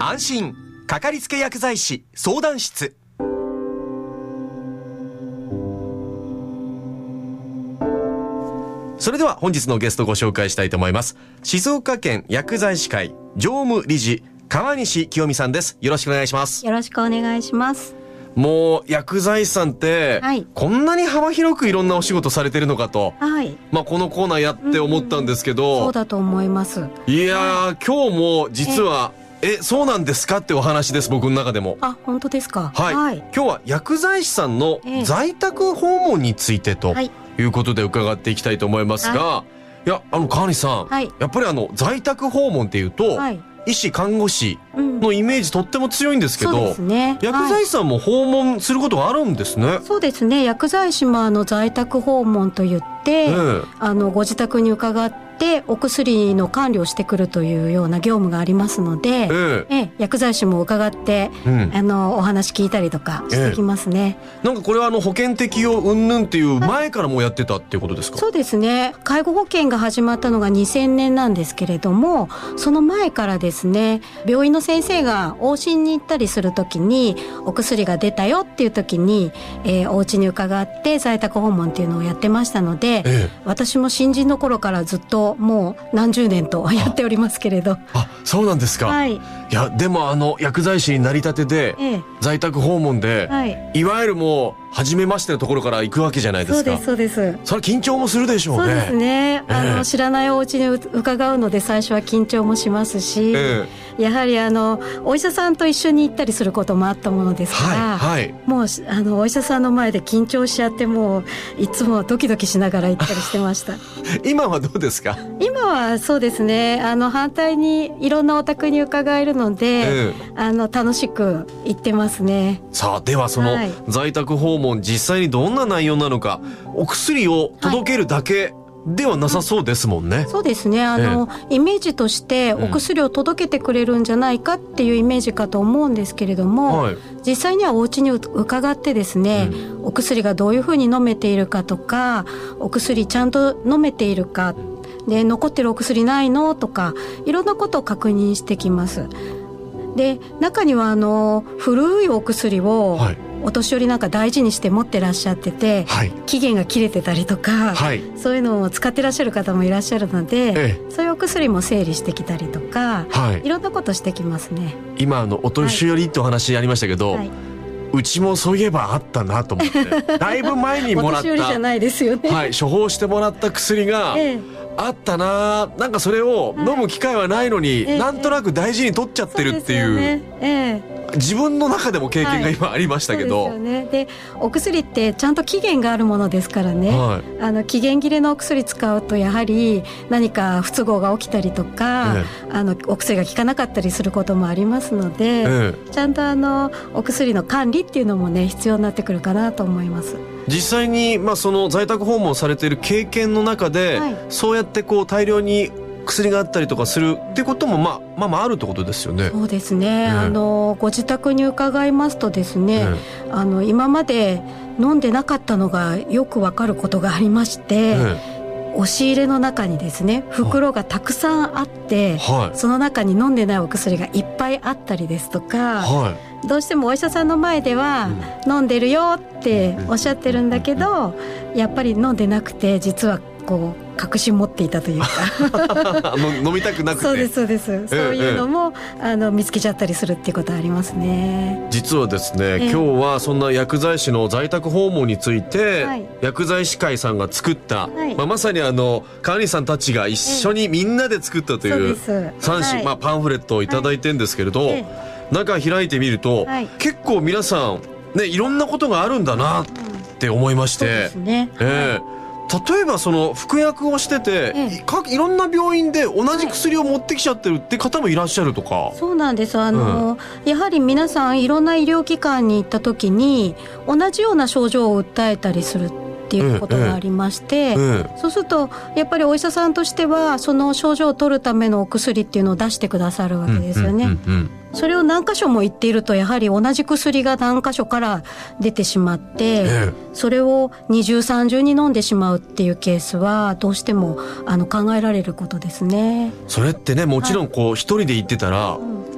安心かかりつけ薬剤師相談室。それでは本日のゲストをご紹介したいと思います。静岡県薬剤師会常務理事川西清美さんです。よろしくお願いします。 よろしくお願いします。 もう薬剤師さんって、こんなに幅広くいろんなお仕事されてるのかと、このコーナーやって思ったんですけど、 そうだと思います。 いやー、今日も実はそうなんですかってお話です。僕の中でも。 本当ですか。 今日は薬剤師さんの在宅訪問についてということで伺っていきたいと思いますが、いや川西さん、やっぱり在宅訪問っていうと、医師看護師のイメージとっても強いんですけど、そうですね、薬剤師さんも訪問することがあるんですね。 そうですね、薬剤師も在宅訪問といって、ご自宅に伺ってお薬の管理をしてくるというような業務がありますので、薬剤師も伺って、お話聞いたりとかしてきますね。 なんかこれは保険適用云々っていう前からもやってたっていうことですか？ そうですね、介護保険が始まったのが2000年なんですけれども、その前からですね、病院の先生が往診に行ったりするときにお薬が出たよっていうときに、お家に伺って在宅訪問っていうのをやってましたので、私も新人の頃からずっともう何十年とやっておりますけれど。 そうなんですか。いやでも薬剤師になりたてで、在宅訪問で、いわゆるもう初めましてのところから行くわけじゃないですか。 そうです。 それ緊張もするでしょうね。 そうですね、知らないお家に伺うので最初は緊張もしますし、やはりお医者さんと一緒に行ったりすることもあったものですから、もうお医者さんの前で緊張しちゃって、もういつもドキドキしながら行ったりしてました。 今はどうですか？ 今はそうですね、反対にいろんなお宅に伺えるので、楽しく行ってますね。さあではその在宅訪問、実際にどんな内容なのか、お薬を届けるだけではなさそうですもんね。 そうですね、イメージとしてお薬を届けてくれるんじゃないかっていうイメージかと思うんですけれども、実際にはお家に伺ってですね、お薬がどういうふうに飲めているかとか、お薬ちゃんと飲めているかで、残ってるお薬ないのとか、いろんなことを確認してきます。で、中には古いお薬を、お年寄りなんか大事にして持ってらっしゃってて、期限が切れてたりとか、そういうのを使ってらっしゃる方もいらっしゃるので、そういうお薬も整理してきたりとか、いろんなことしてきますね。 今お年寄りってお話ありましたけど、うちもそういえばあったなと思ってだいぶ前にもらったお年寄りじゃないですよね、 処方してもらった薬が、あったな、なんかそれを飲む機会はないのに、なんとなく大事に取っちゃってるっていう、自分の中でも経験が今ありましたけど、 そうですよね。で、お薬ってちゃんと期限があるものですからね、期限切れのお薬使うとやはり何か不都合が起きたりとか、お薬が効かなかったりすることもありますので、ちゃんとお薬の管理っていうのもね、必要になってくるかなと思います。 実際に、その在宅訪問されている経験の中で、そうやって大量に薬があったりとかするっていうこともあるってことですよね。 そうですね、ご自宅に伺いますとですね、今まで飲んでなかったのがよくわかることがありまして、押し入れの中にですね、袋がたくさんあって、その中に飲んでないお薬がいっぱいあったりですとか、どうしてもお医者さんの前では、飲んでるよっておっしゃってるんだけど、やっぱり飲んでなくて、実は隠し持っていたというか飲みたくなくて、 そうですそうです、そういうのも見つけちゃったりするっていうことありますね。 実はですね、今日はそんな薬剤師の在宅訪問について、薬剤師会さんが作った、まさに川西さんたちが一緒にみんなで作ったという3紙、パンフレットをいただいてるんですけれど、中開いてみると、結構皆さんね、いろんなことがあるんだなって思いまして、そうですね、例えばその服薬をしてて、いろんな病院で同じ薬を持ってきちゃってるって方もいらっしゃるとか。 そうなんです。やはり皆さんいろんな医療機関に行った時に同じような症状を訴えたりするっていうことがありまして、そうするとやっぱりお医者さんとしてはその症状を取るためのお薬っていうのを出してくださるわけですよね。それを何箇所も言っていると、やはり同じ薬が何箇所から出てしまって、それを二重三重に飲んでしまうっていうケースはどうしても考えられることですね。 それってね、もちろん一人で行ってたら、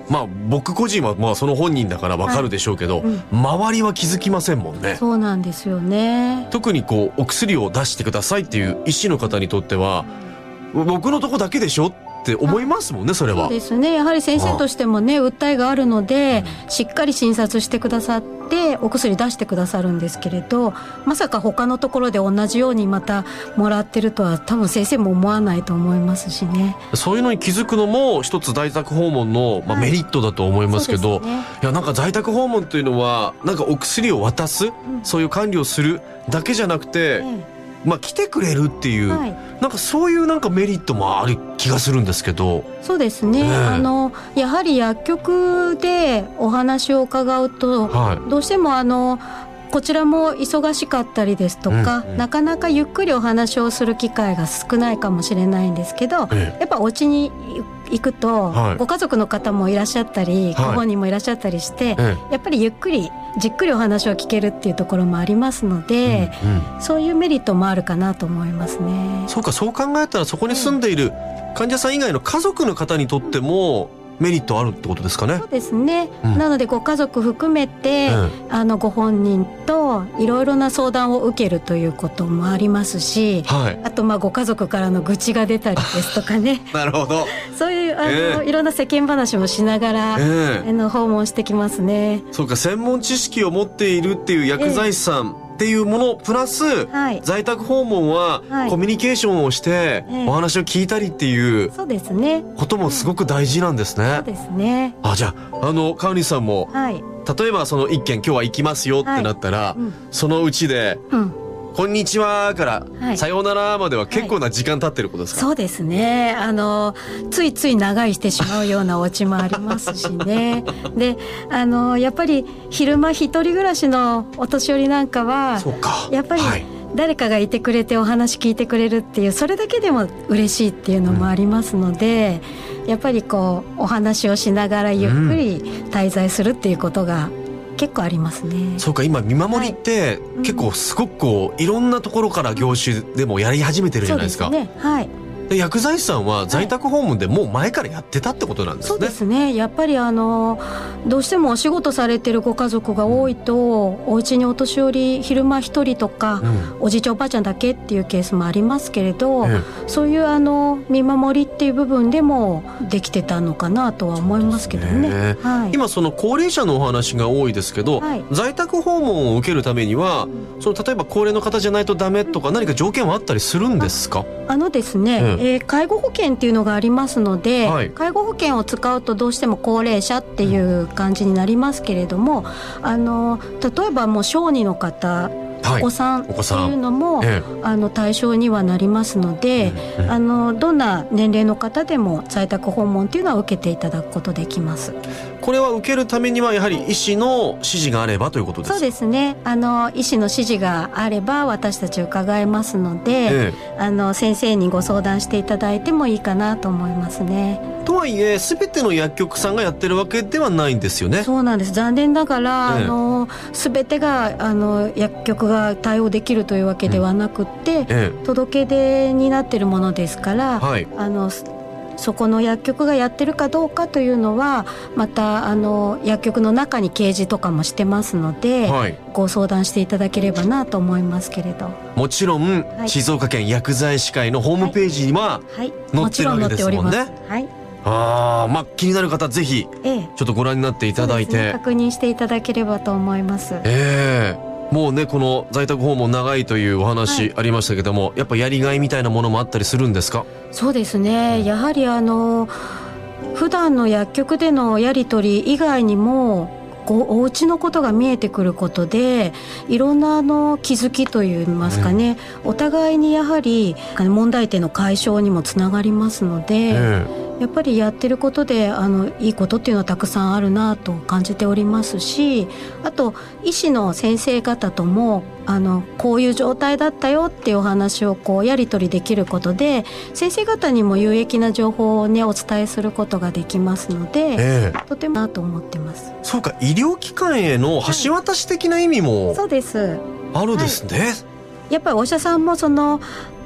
僕個人はその本人だから分かるでしょうけど、周りは気づきませんもんね。 そうなんですよね。 特にお薬を出してくださいっていう医師の方にとっては、僕のとこだけでしょって思いますもんね、それは。 そうですね。やはり先生としてもね、訴えがあるので、しっかり診察してくださってお薬出してくださるんですけれど、まさか他のところで同じようにまたもらってるとは多分先生も思わないと思いますしね。 そういうのに気づくのも一つ在宅訪問の、メリットだと思いますけど、いやなんか在宅訪問というのはなんかお薬を渡す、そういう管理をするだけじゃなくて、来てくれるっていう、なんかそういうなんかメリットもある気がするんですけど。 そうですね、やはり薬局でお話を伺うと、どうしてもこちらも忙しかったりですとか、なかなかゆっくりお話をする機会が少ないかもしれないんですけど、やっぱお家に行くと、ご家族の方もいらっしゃったり、ご本人もいらっしゃったりして、やっぱりゆっくりじっくりお話を聞けるっていうところもありますので、そういうメリットもあるかなと思いますね。 そうか、そう考えたらそこに住んでいる患者さん以外の家族の方にとってもメリットあるってことですかね。 そうですね、なのでご家族含めて、ご本人といろいろな相談を受けるということもありますし、あとご家族からの愚痴が出たりですとかねなるほど。 そういういろんな世間話もしながら、訪問してきますね。 そうか、専門知識を持っているっていう薬剤師さん、っていうものプラス、在宅訪問はコミュニケーションをして、お話を聞いたりっていうこともすごく大事なんですね。 そうですね。 じゃあ川西さんも、例えばその一件今日は行きますよってなったら、そのうちで、こんにちはから、さようならまでは結構な時間経ってることですか？ そうですね。ついつい長居してしまうようなお家もありますしね。で、やっぱり昼間一人暮らしのお年寄りなんかは、やっぱり誰かがいてくれてお話聞いてくれるっていう、それだけでも嬉しいっていうのもありますので、やっぱりお話をしながらゆっくり滞在するっていうことが結構ありますね。 そうか、今見守りって、結構すごくいろんなところから業種でもやり始めてるじゃないですか。 そうですね。 で薬剤師さんは在宅訪問でもう前からやってたってことなんですね。 そうですね。やっぱりどうしてもお仕事されてるご家族が多いと、お家にお年寄り昼間一人とか、おじいちゃんおばあちゃんだけっていうケースもありますけれど、そういう見守りっていう部分でもできてたのかなとは思いますけどね。 今その高齢者のお話が多いですけど、在宅訪問を受けるためには、例えば高齢の方じゃないとダメとか何か条件はあったりするんですか？ですね、介護保険っていうのがありますので、介護保険を使うとどうしても高齢者っていう感じになりますけれども、例えばもう小児の方、お子さんっていうのも、対象にはなりますので、どんな年齢の方でも在宅訪問っていうのは受けていただくことできます。 これは受けるためにはやはり医師の指示があればということですか？ そうですね。医師の指示があれば私たち伺えますので、先生にご相談していただいてもいいかなと思いますね。 とはいえ全ての薬局さんがやってるわけではないんですよね。 そうなんです。残念ながら、全てが薬局が対応できるというわけではなくって、届け出になっているものですから、そこの薬局がやってるかどうかというのはまた薬局の中に掲示とかもしてますので、ご相談していただければなと思いますけれど。もちろん、 静岡県薬剤師会のホームページには載ってるわけですもんね。気になる方ぜひちょっとご覧になっていただいて、 確認していただければと思います。 もうね、この在宅訪問長いというお話ありましたけども、やっぱやりがいみたいなものもあったりするんですか？ そうですね、やはり普段の薬局でのやり取り以外にもお家のことが見えてくることで、いろんな気づきといいますかね、お互いにやはり問題点の解消にもつながりますので、やっぱりやってることでいいことっていうのはたくさんあるなと感じておりますし、あと医師の先生方ともこういう状態だったよっていうお話をやり取りできることで、先生方にも有益な情報をねお伝えすることができますので、とてもなと思ってます。 そうか、医療機関への橋渡し的な意味も、 そうです、 あるですね。 やっぱりお医者さんも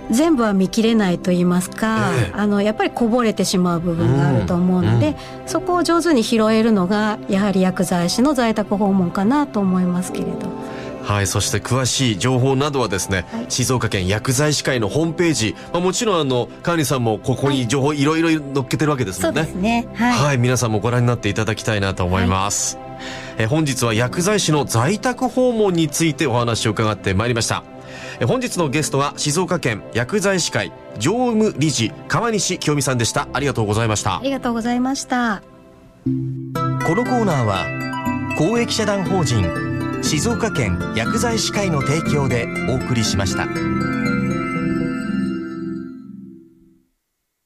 全部は見切れないと言いますか、やっぱりこぼれてしまう部分があると思うので、そこを上手に拾えるのがやはり薬剤師の在宅訪問かなと思いますけれど。 はい、そして詳しい情報などはですね、静岡県薬剤師会のホームページ、もちろん川西さんもここに情報いろいろ載っけてるわけですもんね。 そうですね。 はい、皆さんもご覧になっていただきたいなと思います。本日は薬剤師の在宅訪問についてお話を伺ってまいりました。本日のゲストは静岡県薬剤師会常務理事川西清美さんでした。ありがとうございました。 ありがとうございました。 このコーナーは公益社団法人静岡県薬剤師会の提供でお送りしました。